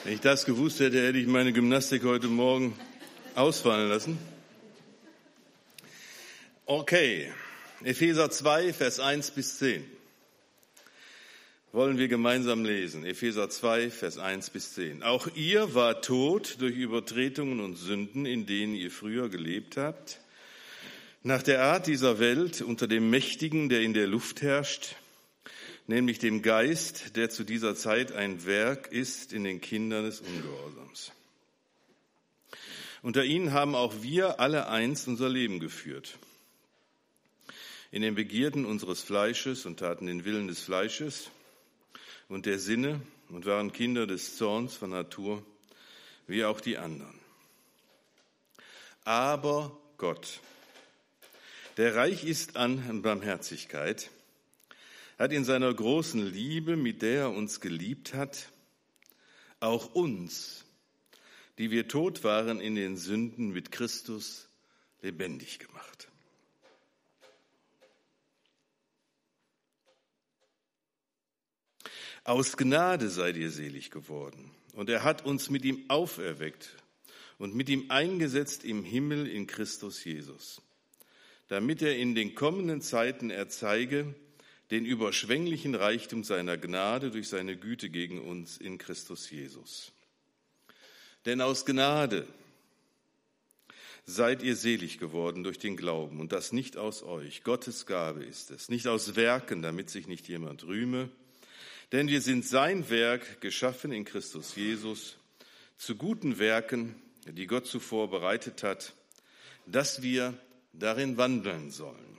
Wenn ich das gewusst hätte, hätte ich meine Gymnastik heute Morgen ausfallen lassen. Okay, Epheser 2, Vers 1 bis 10. Wollen wir gemeinsam lesen. Epheser 2, Vers 1 bis 10. Auch ihr wart tot durch Übertretungen und Sünden, in denen ihr früher gelebt habt, nach der Art dieser Welt, unter dem Mächtigen, der in der Luft herrscht, nämlich dem Geist, der zu dieser Zeit ein Werk ist in den Kindern des Ungehorsams. Unter ihnen haben auch wir alle einst unser Leben geführt, in den Begierden unseres Fleisches und taten den Willen des Fleisches und der Sinne und waren Kinder des Zorns von Natur, wie auch die anderen. Aber Gott, der reich ist an Barmherzigkeit, hat in seiner großen Liebe, mit der er uns geliebt hat, auch uns, die wir tot waren in den Sünden, mit Christus lebendig gemacht. Aus Gnade seid ihr selig geworden, und er hat uns mit ihm auferweckt und mit ihm eingesetzt im Himmel in Christus Jesus, damit er in den kommenden Zeiten erzeige den überschwänglichen Reichtum seiner Gnade durch seine Güte gegen uns in Christus Jesus. Denn aus Gnade seid ihr selig geworden durch den Glauben, und das nicht aus euch. Gottes Gabe ist es, nicht aus Werken, damit sich nicht jemand rühme. Denn wir sind sein Werk, geschaffen in Christus Jesus, zu guten Werken, die Gott zuvor bereitet hat, dass wir darin wandeln sollen.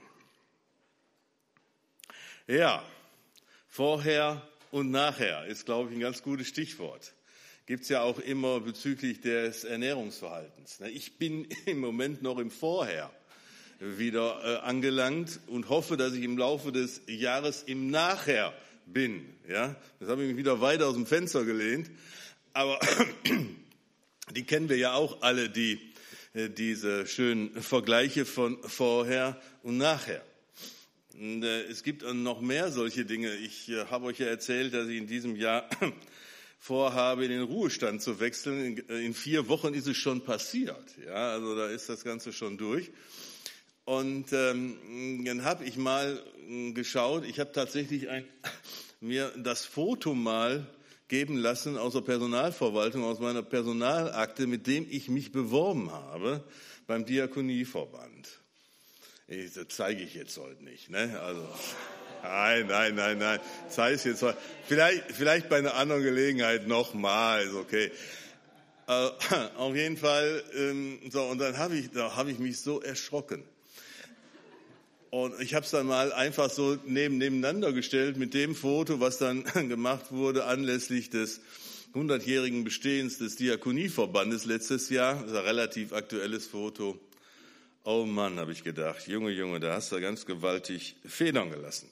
Ja, vorher und nachher ist, glaube ich, ein ganz gutes Stichwort. Gibt es ja auch immer bezüglich des Ernährungsverhaltens. Ich bin im Moment noch im Vorher wieder angelangt und hoffe, dass ich im Laufe des Jahres im Nachher bin. Ja, das habe ich mich wieder weiter aus dem Fenster gelehnt. Aber die kennen wir ja auch alle, diese schönen Vergleiche von vorher und nachher. Und es gibt noch mehr solche Dinge. Ich habe euch ja erzählt, dass ich in diesem Jahr vorhabe, in den Ruhestand zu wechseln. In 4 Wochen ist es schon passiert. Ja, also da ist das Ganze schon durch. Und dann habe ich mal geschaut, ich habe tatsächlich mir das Foto mal geben lassen aus der Personalverwaltung, aus meiner Personalakte, mit dem ich mich beworben habe beim Diakonieverband. Das zeige ich jetzt heute nicht. Ne? Also, nein. Zeige ich jetzt heute. Vielleicht bei einer anderen Gelegenheit nochmal, ist okay. Auf jeden Fall, so, und dann habe ich mich so erschrocken. Und ich habe es dann mal einfach so nebeneinander gestellt mit dem Foto, was dann gemacht wurde anlässlich des 100-jährigen Bestehens des Diakonieverbandes letztes Jahr. Das ist ein relativ aktuelles Foto. Oh Mann, habe ich gedacht, Junge, da hast du ganz gewaltig Federn gelassen.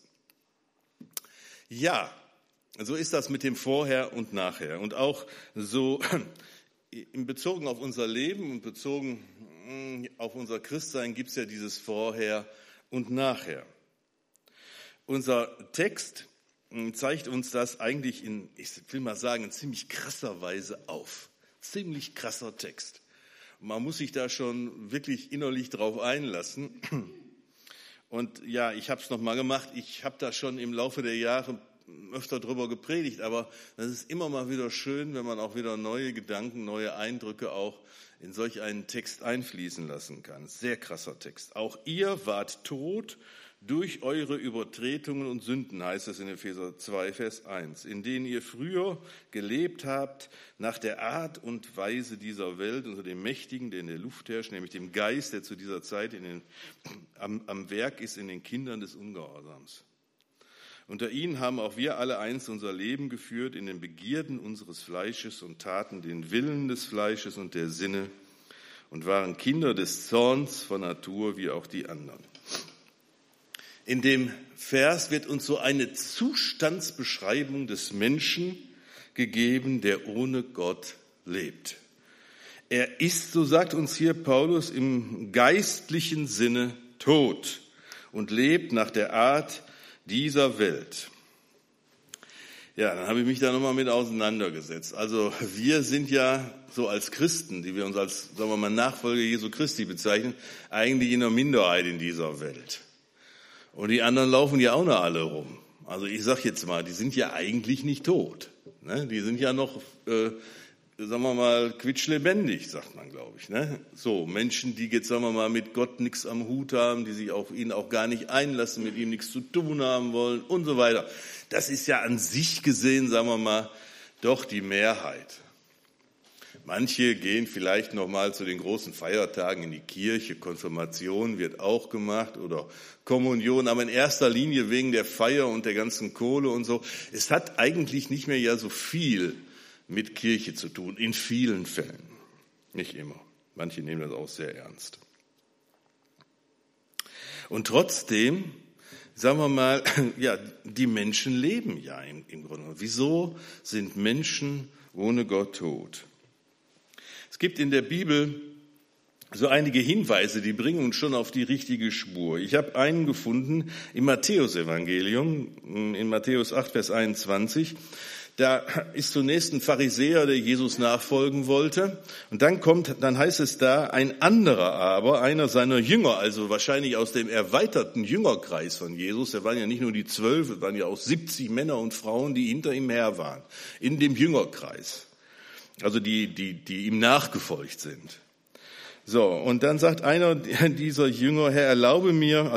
Ja, so ist das mit dem Vorher und Nachher. Und auch so bezogen auf unser Leben und bezogen auf unser Christsein gibt es ja dieses Vorher und Nachher. Unser Text zeigt uns das eigentlich ich will mal sagen, in ziemlich krasser Weise auf. Ziemlich krasser Text. Man muss sich da schon wirklich innerlich drauf einlassen. Und ja, ich habe es nochmal gemacht. Ich habe da schon im Laufe der Jahre öfter drüber gepredigt, aber das ist immer mal wieder schön, wenn man auch wieder neue Gedanken, neue Eindrücke auch in solch einen Text einfließen lassen kann. Sehr krasser Text. Auch ihr wart tot durch eure Übertretungen und Sünden, heißt es in Epheser 2, Vers 1, in denen ihr früher gelebt habt nach der Art und Weise dieser Welt, unter dem Mächtigen, der in der Luft herrscht, nämlich dem Geist, der zu dieser Zeit am Werk ist in den Kindern des Ungehorsams. Unter ihnen haben auch wir alle einst unser Leben geführt in den Begierden unseres Fleisches und taten den Willen des Fleisches und der Sinne und waren Kinder des Zorns von Natur, wie auch die anderen. In dem Vers wird uns so eine Zustandsbeschreibung des Menschen gegeben, der ohne Gott lebt. Er ist, so sagt uns hier Paulus, im geistlichen Sinne tot und lebt nach der Art dieser Welt. Ja, dann habe ich mich da nochmal mit auseinandergesetzt. Also wir sind ja so als Christen, die wir uns als, sagen wir mal, Nachfolger Jesu Christi bezeichnen, eigentlich in der Minderheit in dieser Welt. Und die anderen laufen ja auch noch alle rum. Also ich sag jetzt mal, die sind ja eigentlich nicht tot. Ne? Die sind ja noch, sagen wir mal, quietschlebendig, sagt man, glaube ich. Ne? So, Menschen, die jetzt, sagen wir mal, mit Gott nichts am Hut haben, die sich auf ihn auch gar nicht einlassen, mit ihm nichts zu tun haben wollen und so weiter. Das ist ja an sich gesehen, sagen wir mal, doch die Mehrheit. Manche gehen vielleicht noch mal zu den großen Feiertagen in die Kirche, Konfirmation wird auch gemacht oder Kommunion, aber in erster Linie wegen der Feier und der ganzen Kohle und so. Es hat eigentlich nicht mehr ja so viel mit Kirche zu tun, in vielen Fällen. Nicht immer. Manche nehmen das auch sehr ernst. Und trotzdem, sagen wir mal, ja, die Menschen leben ja im Grunde. Wieso sind Menschen ohne Gott tot? Es gibt in der Bibel so einige Hinweise, die bringen uns schon auf die richtige Spur. Ich habe einen gefunden im Matthäusevangelium, in Matthäus 8, Vers 21. Da ist zunächst ein Pharisäer, der Jesus nachfolgen wollte. Und dann heißt es da, ein anderer aber, einer seiner Jünger, also wahrscheinlich aus dem erweiterten Jüngerkreis von Jesus, da waren ja nicht nur die 12, es waren ja auch 70 Männer und Frauen, die hinter ihm her waren, in dem Jüngerkreis. Also die ihm nachgefolgt sind. So, und dann sagt einer dieser Jünger, Herr, erlaube mir,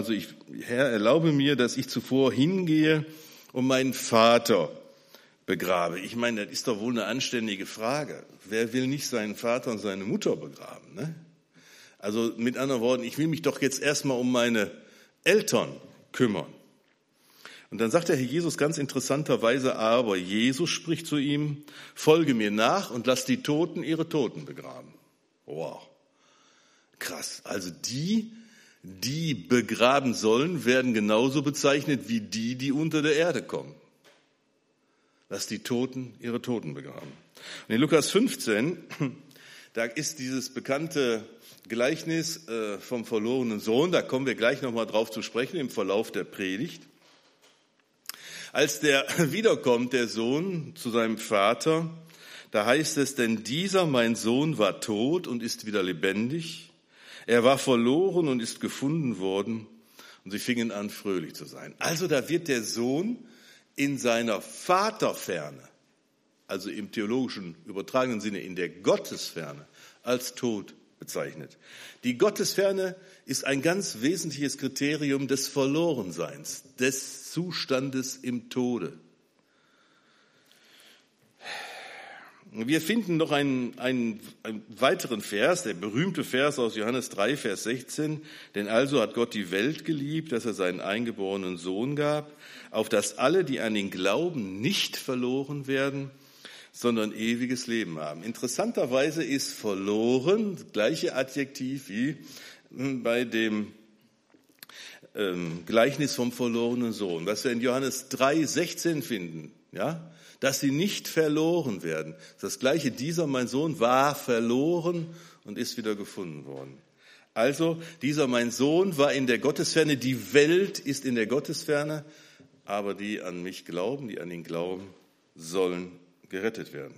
dass ich zuvor hingehe und meinen Vater begrabe. Ich meine, das ist doch wohl eine anständige Frage. Wer will nicht seinen Vater und seine Mutter begraben, ne? Also mit anderen Worten, ich will mich doch jetzt erstmal um meine Eltern kümmern. Und dann sagt der Herr Jesus ganz interessanterweise, aber Jesus spricht zu ihm, folge mir nach und lass die Toten ihre Toten begraben. Wow, krass. Also die begraben sollen, werden genauso bezeichnet wie die unter der Erde kommen. Lass die Toten ihre Toten begraben. Und in Lukas 15, da ist dieses bekannte Gleichnis vom verlorenen Sohn, da kommen wir gleich nochmal drauf zu sprechen im Verlauf der Predigt. Als der wiederkommt, der Sohn, zu seinem Vater, da heißt es, denn dieser, mein Sohn, war tot und ist wieder lebendig. Er war verloren und ist gefunden worden. Und sie fingen an, fröhlich zu sein. Also da wird der Sohn in seiner Vaterferne, also im theologischen übertragenen Sinne, in der Gottesferne, als tot bezeichnet. Die Gottesferne ist ein ganz wesentliches Kriterium des Verlorenseins, des Zustandes im Tode. Wir finden noch einen weiteren Vers, der berühmte Vers aus Johannes 3, Vers 16. Denn also hat Gott die Welt geliebt, dass er seinen eingeborenen Sohn gab, auf dass alle, die an ihn glauben, nicht verloren werden, sondern ewiges Leben haben. Interessanterweise ist verloren das gleiche Adjektiv wie bei dem Gleichnis vom verlorenen Sohn, was wir in Johannes 3, 16 finden, ja, dass sie nicht verloren werden. Das Gleiche, dieser, mein Sohn, war verloren und ist wieder gefunden worden. Also, dieser, mein Sohn, war in der Gottesferne, die Welt ist in der Gottesferne, aber die an mich glauben, die an ihn glauben, sollen gerettet werden.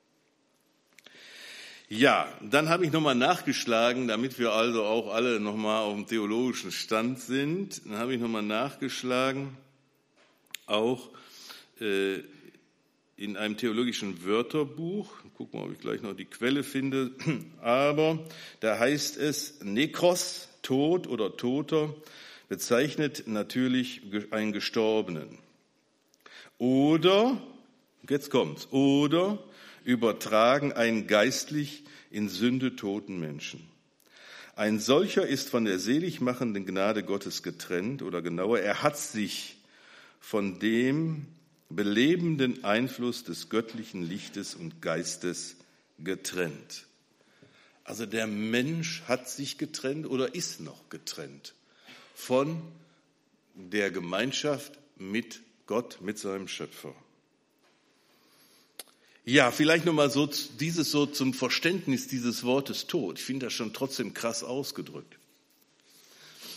Ja, dann habe ich nochmal nachgeschlagen, damit wir also auch alle nochmal auf dem theologischen Stand sind. Dann habe ich nochmal nachgeschlagen, auch in einem theologischen Wörterbuch. Gucken wir, ob ich gleich noch die Quelle finde. Aber da heißt es, Nekros, Tod oder Toter, bezeichnet natürlich einen Gestorbenen. Oder, jetzt kommt's, oder übertragen einen geistlich in Sünde toten Menschen. Ein solcher ist von der seligmachenden Gnade Gottes getrennt, oder genauer, er hat sich von dem belebenden Einfluss des göttlichen Lichtes und Geistes getrennt. Also der Mensch hat sich getrennt oder ist noch getrennt von der Gemeinschaft mit Gott, mit seinem Schöpfer. Ja, vielleicht nochmal so dieses so zum Verständnis dieses Wortes Tod. Ich finde das schon trotzdem krass ausgedrückt.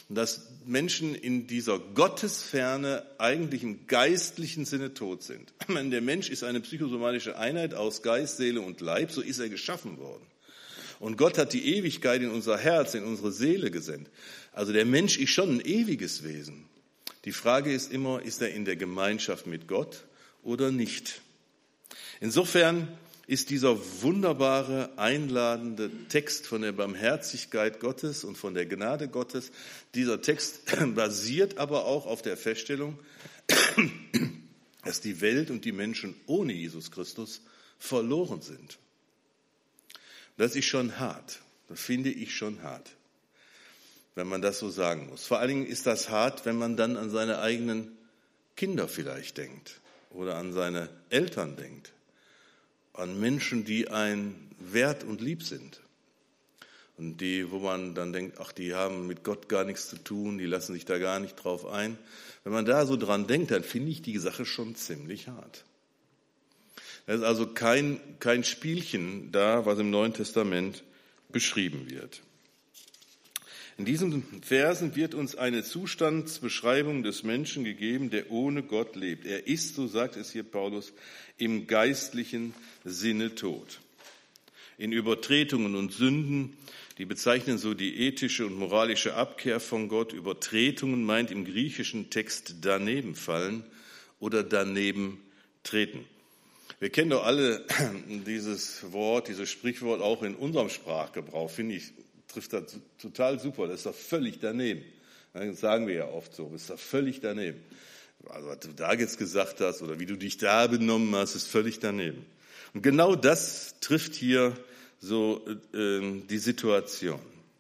dass Menschen in dieser Gottesferne eigentlich im geistlichen Sinne tot sind. Der Mensch ist eine psychosomatische Einheit aus Geist, Seele und Leib, so ist er geschaffen worden. Und Gott hat die Ewigkeit in unser Herz, in unsere Seele gesendet. Also der Mensch ist schon ein ewiges Wesen. Die Frage ist immer, ist er in der Gemeinschaft mit Gott oder nicht? Insofern ist dieser wunderbare, einladende Text von der Barmherzigkeit Gottes und von der Gnade Gottes, dieser Text basiert aber auch auf der Feststellung, dass die Welt und die Menschen ohne Jesus Christus verloren sind. Das ist schon hart, das finde ich schon hart, wenn man das so sagen muss. Vor allen Dingen ist das hart, wenn man dann an seine eigenen Kinder vielleicht denkt oder an seine Eltern denkt, an Menschen, die ein wert und lieb sind und die, wo man dann denkt, ach, die haben mit Gott gar nichts zu tun, die lassen sich da gar nicht drauf ein. Wenn man da so dran denkt, dann finde ich die Sache schon ziemlich hart. Das ist also kein Spielchen da, was im Neuen Testament beschrieben wird. In diesen Versen wird uns eine Zustandsbeschreibung des Menschen gegeben, der ohne Gott lebt. Er ist, so sagt es hier Paulus, im geistlichen Sinne tot. In Übertretungen und Sünden, die bezeichnen so die ethische und moralische Abkehr von Gott. Übertretungen meint im griechischen Text daneben fallen oder daneben treten. Wir kennen doch alle dieses Wort, dieses Sprichwort auch in unserem Sprachgebrauch, finde ich, trifft das total super. Das ist doch völlig daneben. Das sagen wir ja oft so, das ist doch völlig daneben. Also was du da jetzt gesagt hast oder wie du dich da benommen hast, ist völlig daneben. Und genau das trifft hier so die Situation.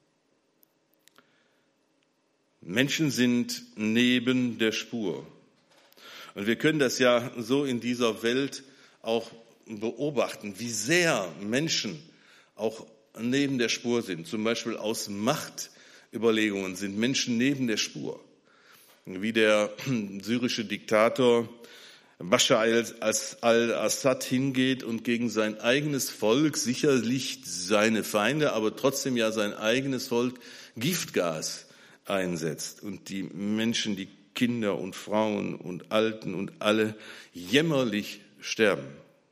Menschen sind neben der Spur. Und wir können das ja so in dieser Welt auch beobachten, wie sehr Menschen auch neben der Spur sind. Zum Beispiel aus Machtüberlegungen sind Menschen neben der Spur. Wie der syrische Diktator Bashar al-Assad hingeht und gegen sein eigenes Volk, sicherlich seine Feinde, aber trotzdem ja sein eigenes Volk, Giftgas einsetzt und die Menschen, die Kinder und Frauen und Alten und alle jämmerlich sterben.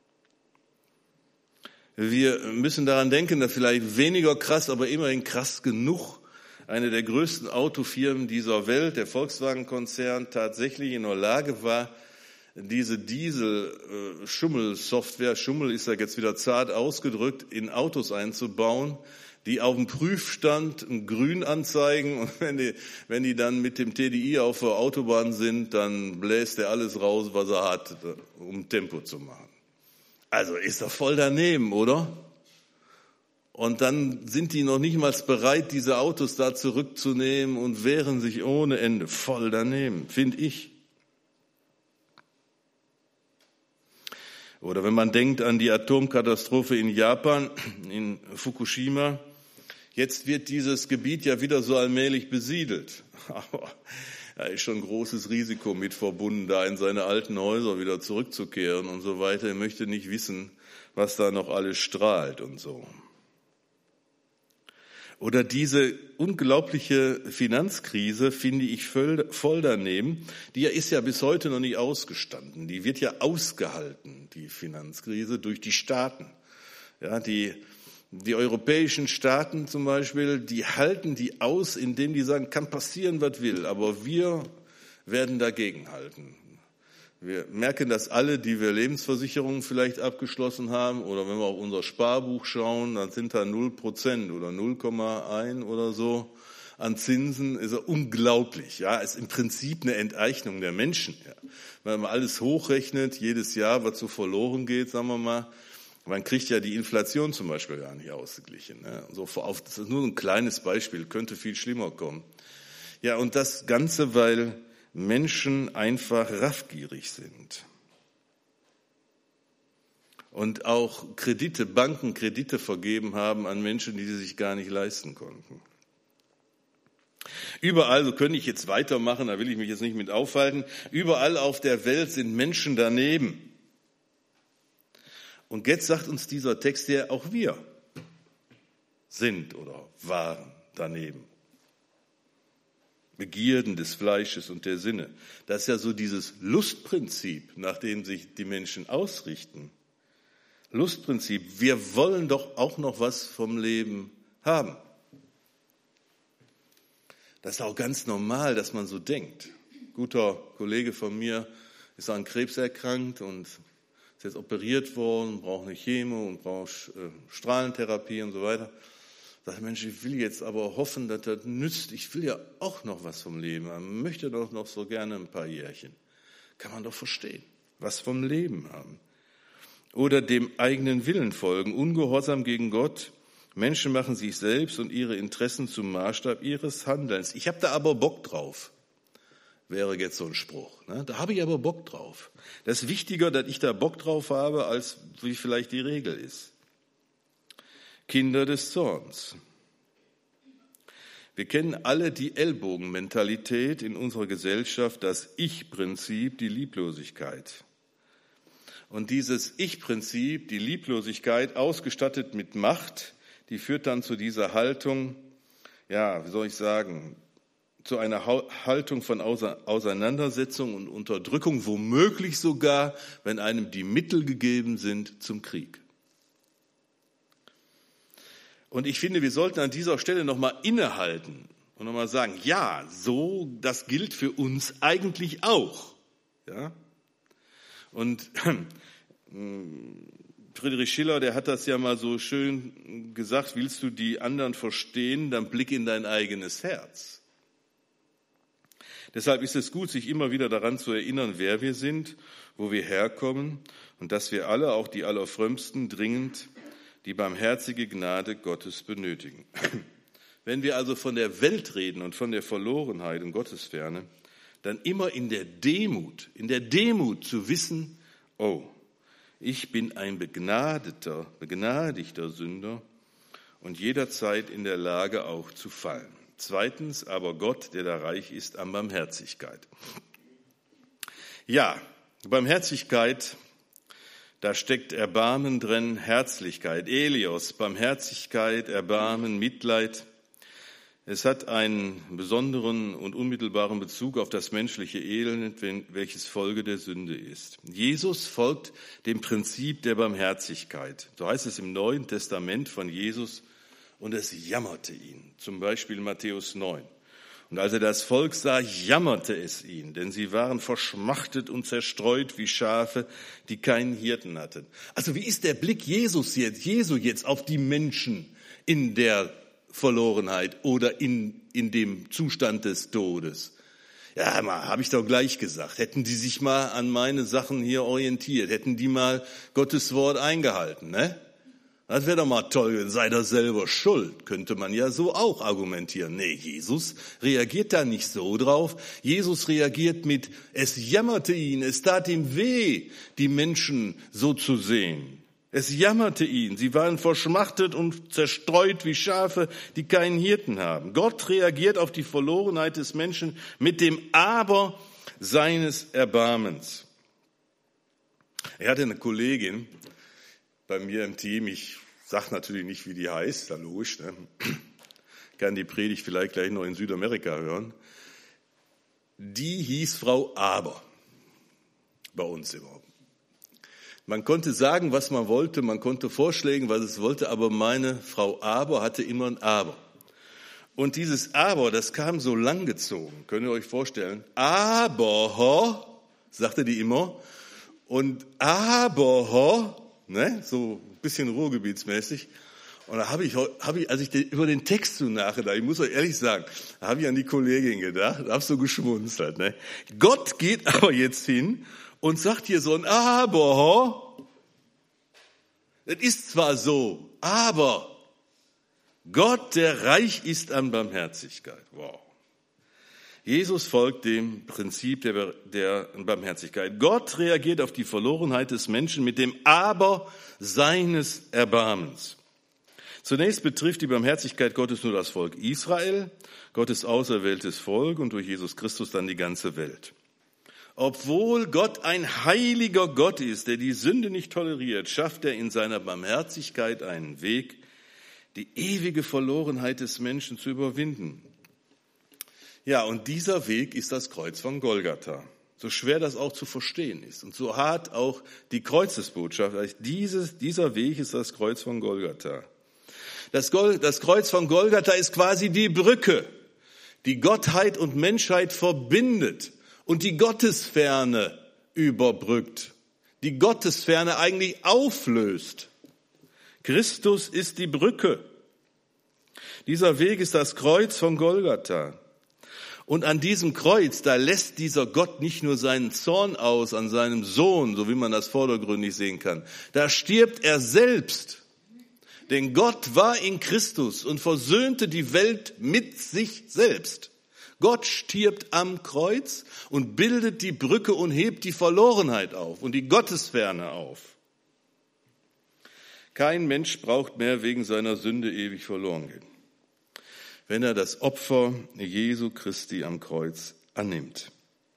Wir müssen daran denken, dass vielleicht weniger krass, aber immerhin krass genug eine der größten Autofirmen dieser Welt, der Volkswagen-Konzern, tatsächlich in der Lage war, diese Diesel-Schummel-Software, Schummel ist ja jetzt wieder zart ausgedrückt, in Autos einzubauen, die auf dem Prüfstand grün anzeigen und wenn die dann mit dem TDI auf der Autobahn sind, dann bläst er alles raus, was er hat, um Tempo zu machen. Also ist doch voll daneben, oder? Und dann sind die noch nicht mal bereit, diese Autos da zurückzunehmen und wehren sich ohne Ende. Voll daneben, finde ich. Oder wenn man denkt an die Atomkatastrophe in Japan, in Fukushima, jetzt wird dieses Gebiet ja wieder so allmählich besiedelt. Aber da ist schon ein großes Risiko mit verbunden, da in seine alten Häuser wieder zurückzukehren und so weiter. Er möchte nicht wissen, was da noch alles strahlt und so. Oder diese unglaubliche Finanzkrise finde ich voll daneben. Die ist ja bis heute noch nicht ausgestanden. Die wird ja ausgehalten, die Finanzkrise, durch die Staaten. Ja, die europäischen Staaten zum Beispiel, die halten die aus, indem die sagen, kann passieren, was will, aber wir werden dagegen halten. Wir merken das alle, die wir Lebensversicherungen vielleicht abgeschlossen haben, oder wenn wir auf unser Sparbuch schauen, dann sind da 0% oder 0,1 oder so an Zinsen. Ist ja unglaublich. Ja, ist im Prinzip eine Enteignung der Menschen. Ja. Wenn man alles hochrechnet, jedes Jahr, was so verloren geht, sagen wir mal, man kriegt ja die Inflation zum Beispiel gar nicht ausgeglichen. Ne? Das ist nur ein kleines Beispiel, könnte viel schlimmer kommen. Ja, und das Ganze, weil Menschen einfach raffgierig sind. Und auch Banken Kredite vergeben haben an Menschen, die sie sich gar nicht leisten konnten. Überall, so könnte ich jetzt weitermachen, da will ich mich jetzt nicht mit aufhalten, überall auf der Welt sind Menschen daneben. Und jetzt sagt uns dieser Text ja, auch wir sind oder waren daneben. Begierden des Fleisches und der Sinne. Das ist ja so dieses Lustprinzip, nach dem sich die Menschen ausrichten. Lustprinzip, wir wollen doch auch noch was vom Leben haben. Das ist auch ganz normal, dass man so denkt. Ein guter Kollege von mir ist an Krebs erkrankt und ist jetzt operiert worden, braucht eine Chemo und braucht Strahlentherapie und so weiter. Sagt Mensch, ich will jetzt aber hoffen, dass das nützt. Ich will ja auch noch was vom Leben haben. Möchte doch noch so gerne ein paar Jährchen. Kann man doch verstehen. Was vom Leben haben. Oder dem eigenen Willen folgen. Ungehorsam gegen Gott. Menschen machen sich selbst und ihre Interessen zum Maßstab ihres Handelns. Ich habe da aber Bock drauf. Wäre jetzt so ein Spruch. Ne? Da habe ich aber Bock drauf. Das ist wichtiger, dass ich da Bock drauf habe, als wie vielleicht die Regel ist. Kinder des Zorns. Wir kennen alle die Ellbogenmentalität in unserer Gesellschaft, das Ich-Prinzip, die Lieblosigkeit. Und dieses Ich-Prinzip, die Lieblosigkeit, ausgestattet mit Macht, die führt dann zu dieser Haltung, ja, wie soll ich sagen, zu einer Haltung von Auseinandersetzung und Unterdrückung, womöglich sogar, wenn einem die Mittel gegeben sind, zum Krieg. Und ich finde, wir sollten an dieser Stelle nochmal innehalten und nochmal sagen, ja, so, das gilt für uns eigentlich auch. Ja? Und Friedrich Schiller, der hat das ja mal so schön gesagt, willst du die anderen verstehen, dann blick in dein eigenes Herz. Deshalb ist es gut, sich immer wieder daran zu erinnern, wer wir sind, wo wir herkommen und dass wir alle, auch die Allerfrömmsten, dringend die barmherzige Gnade Gottes benötigen. Wenn wir also von der Welt reden und von der Verlorenheit und Gottesferne, dann immer in der Demut zu wissen, oh, ich bin ein begnadigter Sünder und jederzeit in der Lage auch zu fallen. Zweitens, aber Gott, der da reich ist an Barmherzigkeit. Ja, Barmherzigkeit, da steckt Erbarmen drin, Herzlichkeit, Elios, Barmherzigkeit, Erbarmen, Mitleid. Es hat einen besonderen und unmittelbaren Bezug auf das menschliche Elend, welches Folge der Sünde ist. Jesus folgt dem Prinzip der Barmherzigkeit. So heißt es im Neuen Testament von Jesus, und es jammerte ihn. Zum Beispiel in Matthäus 9. Und als er das Volk sah, jammerte es ihn, denn sie waren verschmachtet und zerstreut wie Schafe, die keinen Hirten hatten. Also wie ist der Blick Jesu jetzt auf die Menschen in der Verlorenheit oder in dem Zustand des Todes? Ja, habe ich doch gleich gesagt. Hätten die sich mal an meine Sachen hier orientiert, hätten die mal Gottes Wort eingehalten, ne? Das wäre doch mal toll, sei doch selber schuld, könnte man ja so auch argumentieren. Nee, Jesus reagiert da nicht so drauf. Jesus reagiert mit, es jammerte ihn, es tat ihm weh, die Menschen so zu sehen. Es jammerte ihn, sie waren verschmachtet und zerstreut wie Schafe, die keinen Hirten haben. Gott reagiert auf die Verlorenheit des Menschen mit dem Aber seines Erbarmens. Er hatte eine Kollegin bei mir im Team, ich sage natürlich nicht, wie die heißt, da logisch, ne? Kann die Predigt vielleicht gleich noch in Südamerika hören. Die hieß Frau Aber, bei uns immer. Man konnte sagen, was man wollte, man konnte vorschlagen, was es wollte, aber meine Frau Aber hatte immer ein Aber. Und dieses Aber, das kam so langgezogen, könnt ihr euch vorstellen. Aber, sagte die immer, und aber, ne, so ein bisschen ruhrgebietsmäßig. Und da habe ich, als ich über den Text so nachgedacht, ich muss euch ehrlich sagen, da habe ich an die Kollegin gedacht, da habe so geschmunzelt. Ne? Gott geht aber jetzt hin und sagt hier so ein Aber. Das ist zwar so, aber Gott, der reich ist an Barmherzigkeit. Wow. Jesus folgt dem Prinzip der Barmherzigkeit. Gott reagiert auf die Verlorenheit des Menschen mit dem Aber seines Erbarmens. Zunächst betrifft die Barmherzigkeit Gottes nur das Volk Israel, Gottes auserwähltes Volk und durch Jesus Christus dann die ganze Welt. Obwohl Gott ein heiliger Gott ist, der die Sünde nicht toleriert, schafft er in seiner Barmherzigkeit einen Weg, die ewige Verlorenheit des Menschen zu überwinden. Ja, und dieser Weg ist das Kreuz von Golgatha. So schwer das auch zu verstehen ist und so hart auch die Kreuzesbotschaft, dieser Weg ist das Kreuz von Golgatha. Das Kreuz von Golgatha ist quasi die Brücke, die Gottheit und Menschheit verbindet und die Gottesferne überbrückt, die Gottesferne eigentlich auflöst. Christus ist die Brücke. Dieser Weg ist das Kreuz von Golgatha. Und an diesem Kreuz, da lässt dieser Gott nicht nur seinen Zorn aus an seinem Sohn, so wie man das vordergründig sehen kann. Da stirbt er selbst. Denn Gott war in Christus und versöhnte die Welt mit sich selbst. Gott stirbt am Kreuz und bildet die Brücke und hebt die Verlorenheit auf und die Gottesferne auf. Kein Mensch braucht mehr wegen seiner Sünde ewig verloren gehen, wenn er das Opfer Jesu Christi am Kreuz annimmt.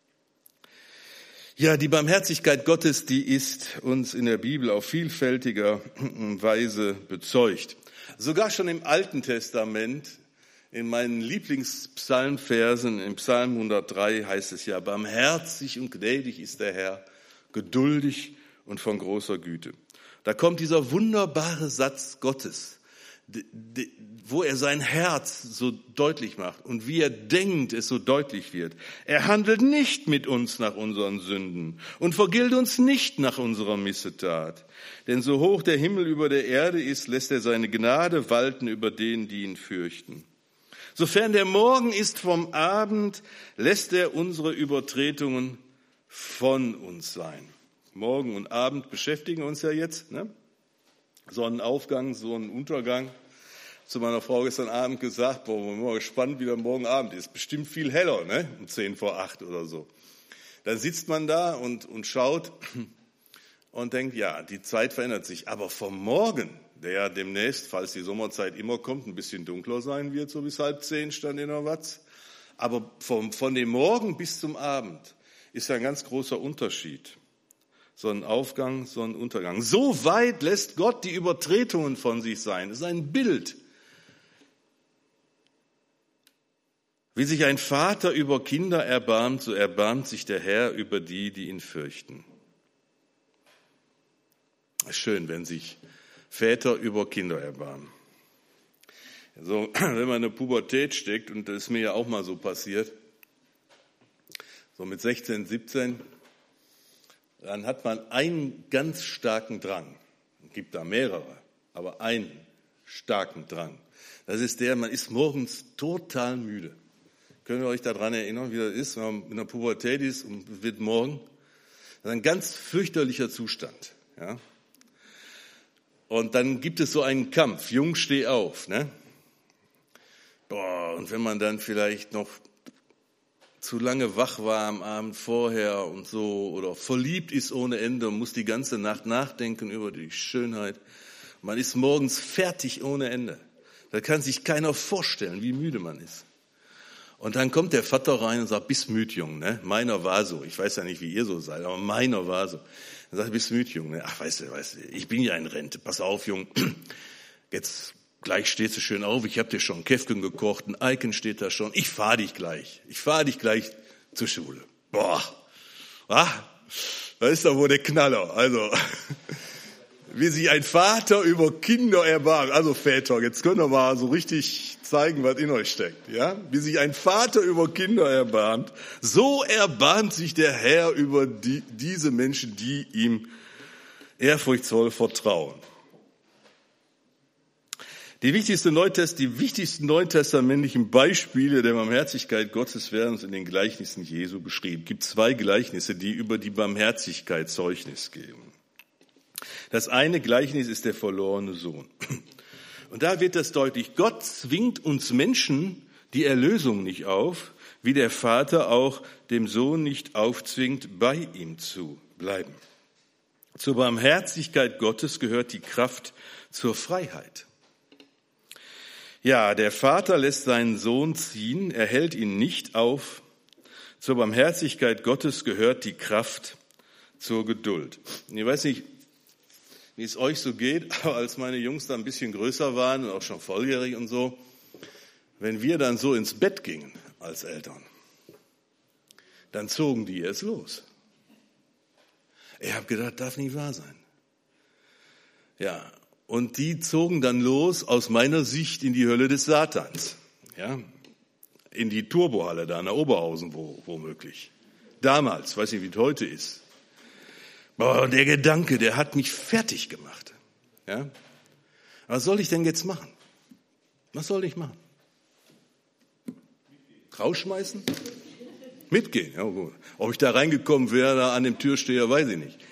Ja, die Barmherzigkeit Gottes, die ist uns in der Bibel auf vielfältiger Weise bezeugt. Sogar schon im Alten Testament, in meinen Lieblingspsalmversen, im Psalm 103 heißt es ja, barmherzig und gnädig ist der Herr, geduldig und von großer Güte. Da kommt dieser wunderbare Satz Gottes, wo er sein Herz so deutlich macht und wie er denkt, es so deutlich wird. Er handelt nicht mit uns nach unseren Sünden und vergilt uns nicht nach unserer Missetat. Denn so hoch der Himmel über der Erde ist, lässt er seine Gnade walten über denen, die ihn fürchten. Sofern der Morgen ist vom Abend, lässt er unsere Übertretungen von uns sein. Morgen und Abend beschäftigen uns ja jetzt, ne? Sonnenaufgang, Sonnenuntergang. Zu meiner Frau gestern Abend gesagt, boah, bin mal gespannt, wie der morgen Abend ist. Bestimmt viel heller, ne? Um 7:50 oder so. Dann sitzt man da und schaut und denkt, ja, die Zeit verändert sich. Aber vom Morgen, der ja demnächst, falls die Sommerzeit immer kommt, ein bisschen dunkler sein wird, so bis 9:30 stand in der Watz. Aber von dem Morgen bis zum Abend ist ja ein ganz großer Unterschied. Sonnenaufgang, Sonnenuntergang. So weit lässt Gott die Übertretungen von sich sein. Das ist ein Bild. Wie sich ein Vater über Kinder erbarmt, so erbarmt sich der Herr über die, die ihn fürchten. Schön, wenn sich Väter über Kinder erbarmen. Also, wenn man in der Pubertät steckt, und das ist mir ja auch mal so passiert, so mit 16, 17, dann hat man einen ganz starken Drang. Es gibt da mehrere, aber einen starken Drang. Das ist man ist morgens total müde. Könnt ihr euch daran erinnern, wie das ist, wenn man in der Pubertät ist und wird morgen? Das ist ein ganz fürchterlicher Zustand. Ja? Und dann gibt es so einen Kampf, Jung, steh auf. Ne? Boah, und wenn man dann vielleicht noch zu lange wach war am Abend vorher und so oder verliebt ist ohne Ende und muss die ganze Nacht nachdenken über die Schönheit. Man ist morgens fertig ohne Ende. Da kann sich keiner vorstellen, wie müde man ist. Und dann kommt der Vater rein und sagt, bist müd, Jung, ne? Meiner war so. Ich weiß ja nicht, wie ihr so seid, aber meiner war so. Dann sagt, bist müd, Jung, ne? Ach, weißt du, ich bin ja in Rente. Pass auf, Jung. Jetzt gleich stehst du schön auf. Ich habe dir schon Käfken gekocht, ein Eiken steht da schon. Ich fahr dich gleich zur Schule. Boah, da ist doch wohl der Knaller. Also, wie sich ein Vater über Kinder erbarmt. Also Väter, jetzt könnt ihr mal so richtig zeigen, was in euch steckt. Ja? Wie sich ein Vater über Kinder erbarmt, so erbarmt sich der Herr über diese Menschen, die ihm ehrfurchtsvoll vertrauen. Die wichtigsten neutestamentlichen Beispiele der Barmherzigkeit Gottes werden uns in den Gleichnissen Jesu beschrieben. Es gibt 2 Gleichnisse, die über die Barmherzigkeit Zeugnis geben. Das eine Gleichnis ist der verlorene Sohn. Und da wird das deutlich, Gott zwingt uns Menschen die Erlösung nicht auf, wie der Vater auch dem Sohn nicht aufzwingt, bei ihm zu bleiben. Zur Barmherzigkeit Gottes gehört die Kraft zur Freiheit. Ja, der Vater lässt seinen Sohn ziehen, er hält ihn nicht auf. Zur Barmherzigkeit Gottes gehört die Kraft zur Geduld. Ich weiß nicht, wie es euch so geht, aber als meine Jungs da ein bisschen größer waren und auch schon volljährig und so, wenn wir dann so ins Bett gingen als Eltern. Dann zogen die es los. Ich habe gedacht, darf nicht wahr sein. Ja, und die zogen dann los, aus meiner Sicht, in die Hölle des Satans. Ja, in die Turbohalle da, nach Oberhausen womöglich. Damals, weiß nicht, wie es heute ist. Boah, der Gedanke, der hat mich fertig gemacht. Ja, was soll ich denn jetzt machen? Was soll ich machen? Rausschmeißen? Mitgehen, ja gut. Ob ich da reingekommen wäre, da an dem Türsteher, weiß ich nicht.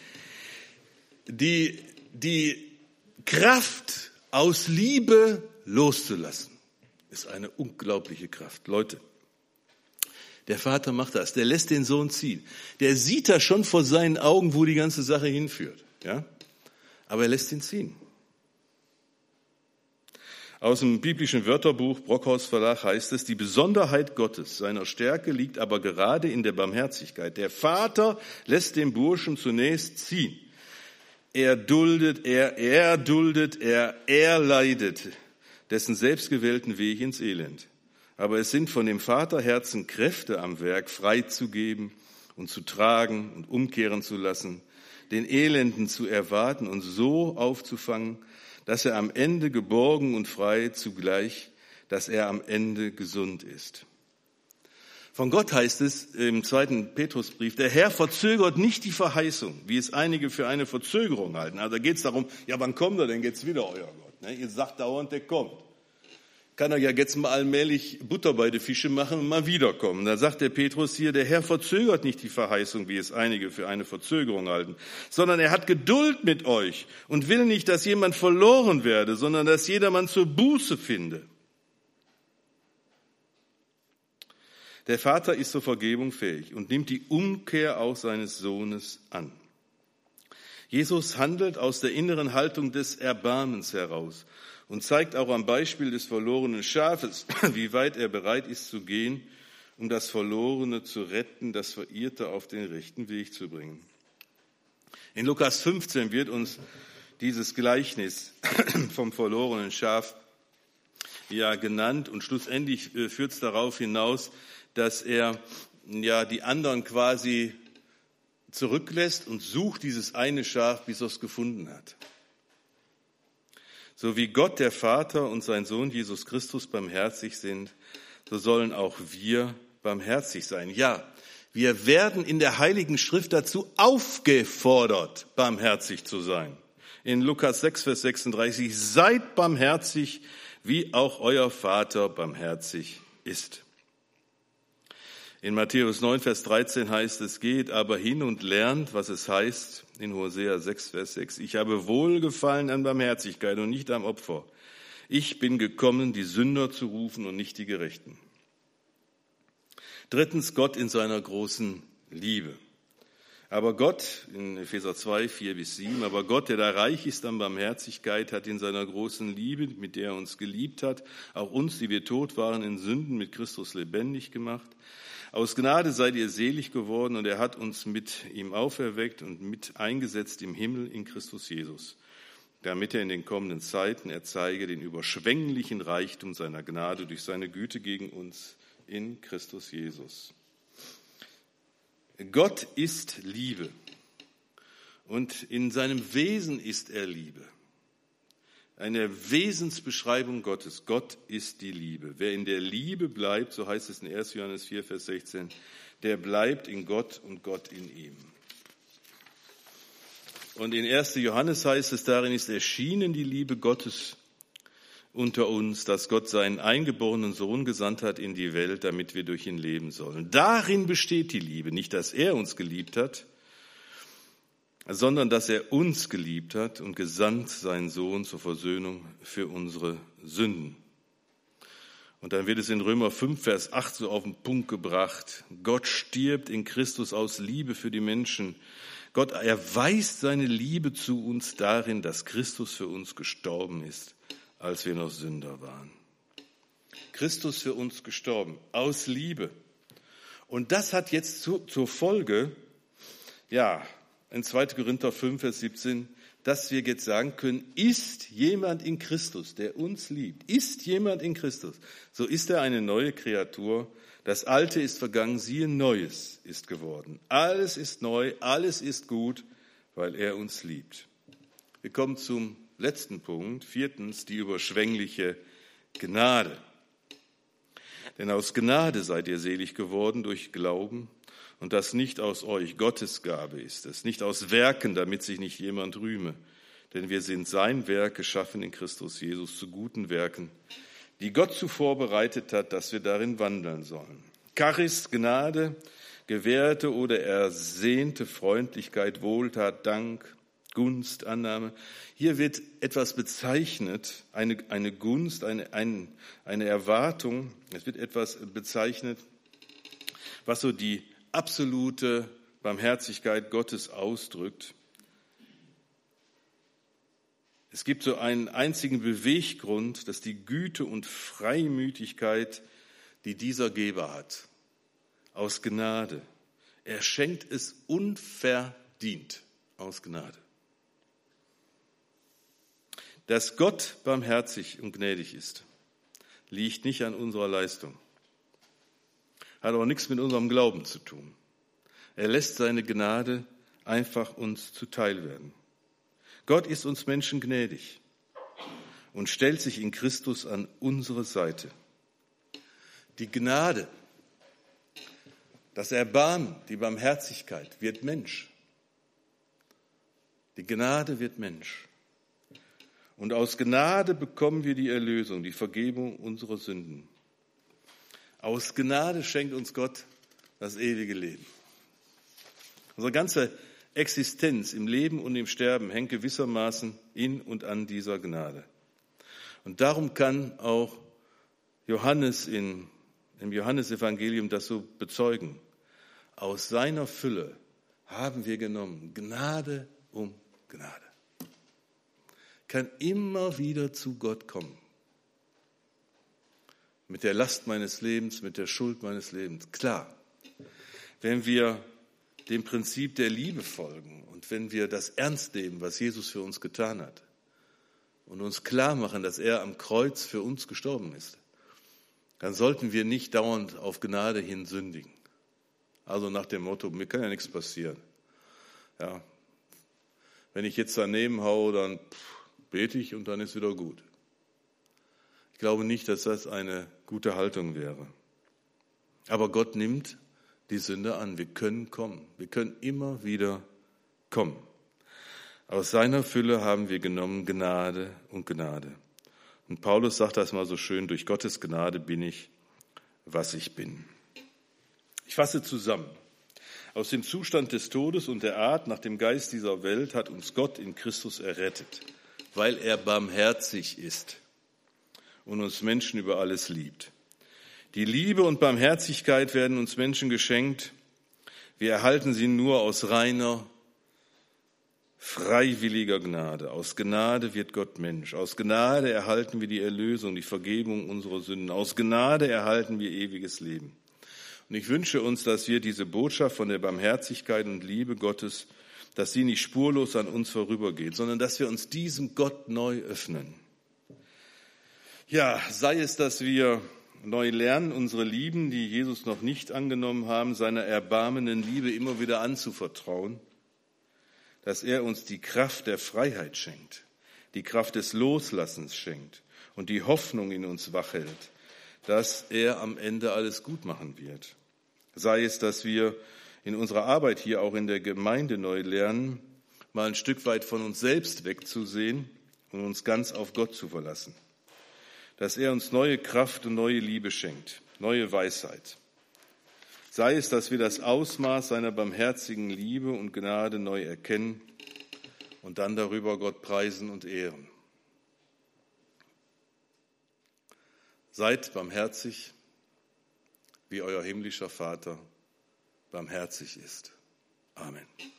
Die Kraft aus Liebe loszulassen, ist eine unglaubliche Kraft. Leute, der Vater macht das, der lässt den Sohn ziehen. Der sieht da schon vor seinen Augen, wo die ganze Sache hinführt. Ja? Aber er lässt ihn ziehen. Aus dem biblischen Wörterbuch Brockhaus Verlag heißt es, die Besonderheit Gottes, seiner Stärke liegt aber gerade in der Barmherzigkeit. Der Vater lässt den Burschen zunächst ziehen. Er duldet, er leidet dessen selbstgewählten Weg ins Elend. Aber es sind von dem Vaterherzen Kräfte am Werk, freizugeben und zu tragen und umkehren zu lassen, den Elenden zu erwarten und so aufzufangen, dass er am Ende geborgen und frei, zugleich, dass er am Ende gesund ist. Von Gott heißt es im 2. Petrusbrief, der Herr verzögert nicht die Verheißung, wie es einige für eine Verzögerung halten. Also da geht es darum, ja, wann kommt er denn jetzt wieder, euer Gott? Ne? Ihr sagt dauernd, der kommt. Kann er ja jetzt mal allmählich Butter bei den Fischen machen und mal wiederkommen. Da sagt der Petrus hier, der Herr verzögert nicht die Verheißung, wie es einige für eine Verzögerung halten, sondern er hat Geduld mit euch und will nicht, dass jemand verloren werde, sondern dass jedermann zur Buße finde. Der Vater ist zur Vergebung fähig und nimmt die Umkehr auch seines Sohnes an. Jesus handelt aus der inneren Haltung des Erbarmens heraus und zeigt auch am Beispiel des verlorenen Schafes, wie weit er bereit ist zu gehen, um das Verlorene zu retten, das Verirrte auf den rechten Weg zu bringen. In Lukas 15 wird uns dieses Gleichnis vom verlorenen Schaf ja genannt und schlussendlich führt es darauf hinaus, dass er ja die anderen quasi zurücklässt und sucht dieses eine Schaf, bis er es gefunden hat. So wie Gott, der Vater und sein Sohn Jesus Christus barmherzig sind, so sollen auch wir barmherzig sein. Ja, wir werden in der Heiligen Schrift dazu aufgefordert, barmherzig zu sein. In Lukas 6, Vers 36, seid barmherzig, wie auch euer Vater barmherzig ist. In Matthäus 9, Vers 13 heißt es, geht aber hin und lernt, was es heißt, in Hosea 6, Vers 6, ich habe Wohlgefallen an Barmherzigkeit und nicht am Opfer. Ich bin gekommen, die Sünder zu rufen und nicht die Gerechten. Drittens, Gott in seiner großen Liebe. Aber Gott, in Epheser 2, 4 bis 7, aber Gott, der da reich ist an Barmherzigkeit, hat in seiner großen Liebe, mit der er uns geliebt hat, auch uns, die wir tot waren in Sünden, mit Christus lebendig gemacht. Aus Gnade seid ihr selig geworden und er hat uns mit ihm auferweckt und mit eingesetzt im Himmel in Christus Jesus, damit er in den kommenden Zeiten erzeige den überschwänglichen Reichtum seiner Gnade durch seine Güte gegen uns in Christus Jesus. Gott ist Liebe und in seinem Wesen ist er Liebe. Eine Wesensbeschreibung Gottes. Gott ist die Liebe. Wer in der Liebe bleibt, so heißt es in 1. Johannes 4, Vers 16, der bleibt in Gott und Gott in ihm. Und in 1. Johannes heißt es, darin ist erschienen die Liebe Gottes unter uns, dass Gott seinen eingeborenen Sohn gesandt hat in die Welt, damit wir durch ihn leben sollen. Darin besteht die Liebe, nicht, dass er uns geliebt hat, sondern dass er uns geliebt hat und gesandt seinen Sohn zur Versöhnung für unsere Sünden. Und dann wird es in Römer 5, Vers 8 so auf den Punkt gebracht. Gott stirbt in Christus aus Liebe für die Menschen. Gott erweist seine Liebe zu uns darin, dass Christus für uns gestorben ist, als wir noch Sünder waren. Christus für uns gestorben, aus Liebe. Und das hat jetzt zur Folge, in 2. Korinther 5, Vers 17, dass wir jetzt sagen können, ist jemand in Christus, der uns liebt, ist jemand in Christus, so ist er eine neue Kreatur. Das Alte ist vergangen, siehe, Neues ist geworden. Alles ist neu, alles ist gut, weil er uns liebt. Wir kommen zum letzten Punkt, 4, die überschwängliche Gnade. Denn aus Gnade seid ihr selig geworden durch Glauben, und das nicht aus euch, Gottes Gabe ist es, nicht aus Werken, damit sich nicht jemand rühme. Denn wir sind sein Werk, geschaffen in Christus Jesus zu guten Werken, die Gott zuvor bereitet hat, dass wir darin wandeln sollen. Charis, Gnade, gewährte oder ersehnte Freundlichkeit, Wohltat, Dank, Gunst, Annahme. Hier wird etwas bezeichnet, eine Gunst, eine Erwartung. Es wird etwas bezeichnet, was so die absolute Barmherzigkeit Gottes ausdrückt. Es gibt so einen einzigen Beweggrund, dass die Güte und Freimütigkeit, die dieser Geber hat, aus Gnade. Er schenkt es unverdient aus Gnade. Dass Gott barmherzig und gnädig ist, liegt nicht an unserer Leistung, hat auch nichts mit unserem Glauben zu tun. Er lässt seine Gnade einfach uns zuteil werden. Gott ist uns Menschen gnädig und stellt sich in Christus an unsere Seite. Die Gnade, das Erbarmen, die Barmherzigkeit wird Mensch. Die Gnade wird Mensch. Und aus Gnade bekommen wir die Erlösung, die Vergebung unserer Sünden. Aus Gnade schenkt uns Gott das ewige Leben. Unsere ganze Existenz im Leben und im Sterben hängt gewissermaßen in und an dieser Gnade. Und darum kann auch Johannes im Johannesevangelium das so bezeugen. Aus seiner Fülle haben wir genommen Gnade um Gnade. Kann immer wieder zu Gott kommen. Mit der Last meines Lebens, mit der Schuld meines Lebens. Klar, wenn wir dem Prinzip der Liebe folgen und wenn wir das ernst nehmen, was Jesus für uns getan hat und uns klar machen, dass er am Kreuz für uns gestorben ist, dann sollten wir nicht dauernd auf Gnade hin sündigen. Also nach dem Motto, mir kann ja nichts passieren. Ja, wenn ich jetzt daneben haue, dann bete ich und dann ist wieder gut. Ich glaube nicht, dass das eine gute Haltung wäre. Aber Gott nimmt die Sünde an. Wir können kommen. Wir können immer wieder kommen. Aus seiner Fülle haben wir genommen Gnade und Gnade. Und Paulus sagt das mal so schön, durch Gottes Gnade bin ich, was ich bin. Ich fasse zusammen. Aus dem Zustand des Todes und der Art nach dem Geist dieser Welt hat uns Gott in Christus errettet, weil er barmherzig ist und uns Menschen über alles liebt. Die Liebe und Barmherzigkeit werden uns Menschen geschenkt. Wir erhalten sie nur aus reiner, freiwilliger Gnade. Aus Gnade wird Gott Mensch. Aus Gnade erhalten wir die Erlösung, die Vergebung unserer Sünden. Aus Gnade erhalten wir ewiges Leben. Und ich wünsche uns, dass wir diese Botschaft von der Barmherzigkeit und Liebe Gottes, dass sie nicht spurlos an uns vorübergeht, sondern dass wir uns diesem Gott neu öffnen. Ja, sei es, dass wir neu lernen, unsere Lieben, die Jesus noch nicht angenommen haben, seiner erbarmenden Liebe immer wieder anzuvertrauen, dass er uns die Kraft der Freiheit schenkt, die Kraft des Loslassens schenkt und die Hoffnung in uns wachhält, dass er am Ende alles gut machen wird. Sei es, dass wir in unserer Arbeit hier auch in der Gemeinde neu lernen, mal ein Stück weit von uns selbst wegzusehen und uns ganz auf Gott zu verlassen. Dass er uns neue Kraft und neue Liebe schenkt, neue Weisheit. Sei es, dass wir das Ausmaß seiner barmherzigen Liebe und Gnade neu erkennen und dann darüber Gott preisen und ehren. Seid barmherzig, wie euer himmlischer Vater barmherzig ist. Amen.